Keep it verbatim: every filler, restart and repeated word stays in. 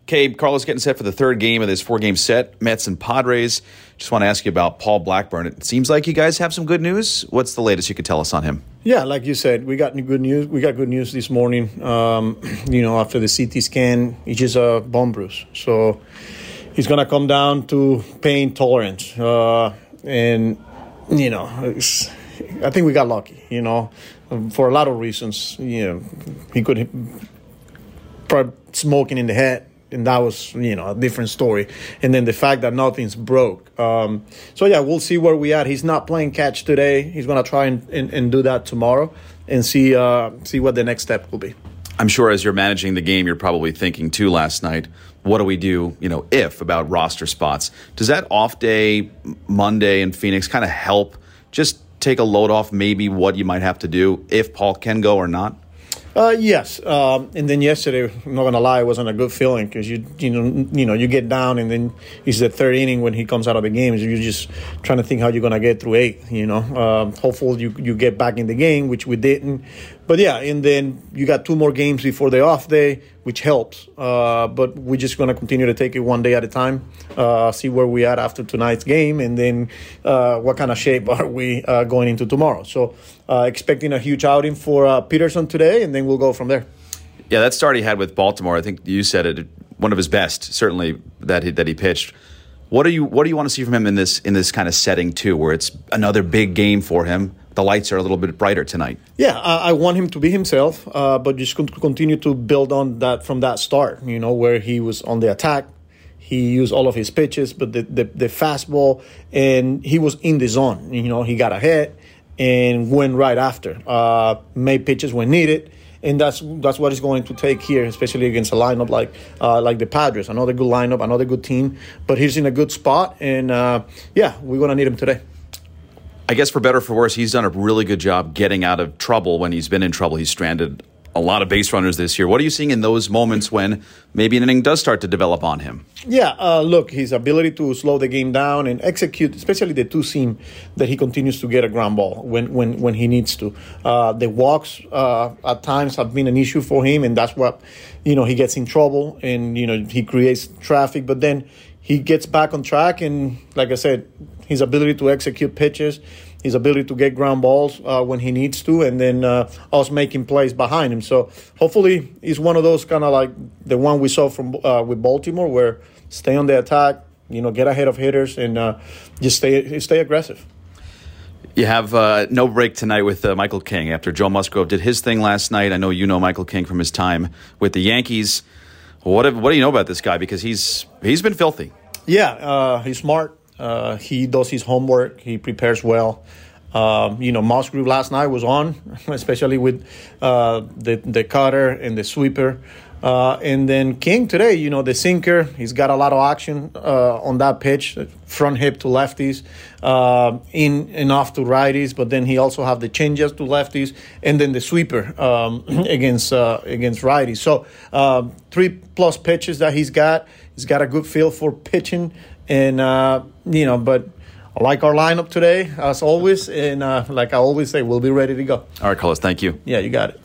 Okay, Carlos getting set for the third game of this four-game set, Mets and Padres. Just want to ask you about Paul Blackburn. It seems like you guys have some good news. What's the latest you could tell us on him? Yeah, like you said, we got good news. We got good news this morning. Um, you know, after the C T scan, it's just a bone bruise. So he's going to come down to pain tolerance. Uh, and, you know, it's, I think we got lucky, you know, for a lot of reasons. You know, he could probably smoking in the head. And that was, you know, a different story. And then the fact that nothing's broke. Um, so, yeah, we'll see where we at. He's not playing catch today. He's going to try and, and, and do that tomorrow and see uh, see what the next step will be. I'm sure as you're managing the game, you're probably thinking, too, last night, what do we do, you know, if about roster spots? Does that off day, Monday in Phoenix, kind of help just take a load off maybe what you might have to do if Paul can go or not? Uh, yes, um, and then yesterday, I'm not gonna lie, it wasn't a good feeling because you you know you know you get down and then it's the third inning when he comes out of the game. So you're just trying to think how you're gonna get through eight. You know, uh, hopefully you you get back in the game, which we didn't. But yeah, and then you got two more games before the off day, which helps. Uh, but we're just gonna continue to take it one day at a time, uh, see where we at after tonight's game, and then uh, what kind of shape are we uh, going into tomorrow. So uh, expecting a huge outing for uh, Peterson today, and then we'll go from there. Yeah, that start he had with Baltimore, I think you said it, one of his best, certainly that he, that he pitched. What do you what do you want to see from him in this in this kind of setting too, where it's another big game for him? The lights are a little bit brighter tonight. Yeah, I, I want him to be himself, uh, but just continue to build on that from that start. You know, where he was on the attack, he used all of his pitches, but the the, the fastball, and he was in the zone. You know, he got ahead and went right after. Uh, made pitches when needed. And that's that's what it's going to take here, especially against a lineup like uh, like the Padres. Another good lineup, another good team. But he's in a good spot, and uh, yeah, we're going to need him today. I guess for better or for worse, he's done a really good job getting out of trouble when he's been in trouble. He's stranded a lot of base runners this year. What are you seeing in those moments when maybe an inning does start to develop on him? Yeah, uh, look, his ability to slow the game down and execute, especially the two seam that he continues to get a ground ball when when, when he needs to. Uh, the walks uh, at times have been an issue for him, and that's what, you know, he gets in trouble and, you know, he creates traffic. But then he gets back on track, and like I said, his ability to execute pitches, his ability to get ground balls uh, when he needs to, and then uh, us making plays behind him. So hopefully he's one of those kind of like the one we saw from uh, with Baltimore, where stay on the attack, you know, get ahead of hitters, and uh, just stay stay aggressive. You have uh, no break tonight with uh, Michael King after Joe Musgrove did his thing last night. I know you know Michael King from his time with the Yankees. What what do you know about this guy? Because he's he's been filthy. Yeah, uh, he's smart. Uh, he does his homework. He prepares well. Um, you know, Musgrove last night was on, especially with uh, the the cutter and the sweeper. Uh, and then King today, you know, the sinker. He's got a lot of action uh, on that pitch, front hip to lefties, uh, in and off to righties. But then he also have the changes to lefties, and then the sweeper um, against uh, against righties. So uh, three plus pitches that he's got. He's got a good feel for pitching. And, uh, you know, but I like our lineup today, as always. And uh, like I always say, we'll be ready to go. All right, Carlos, thank you. Yeah, you got it.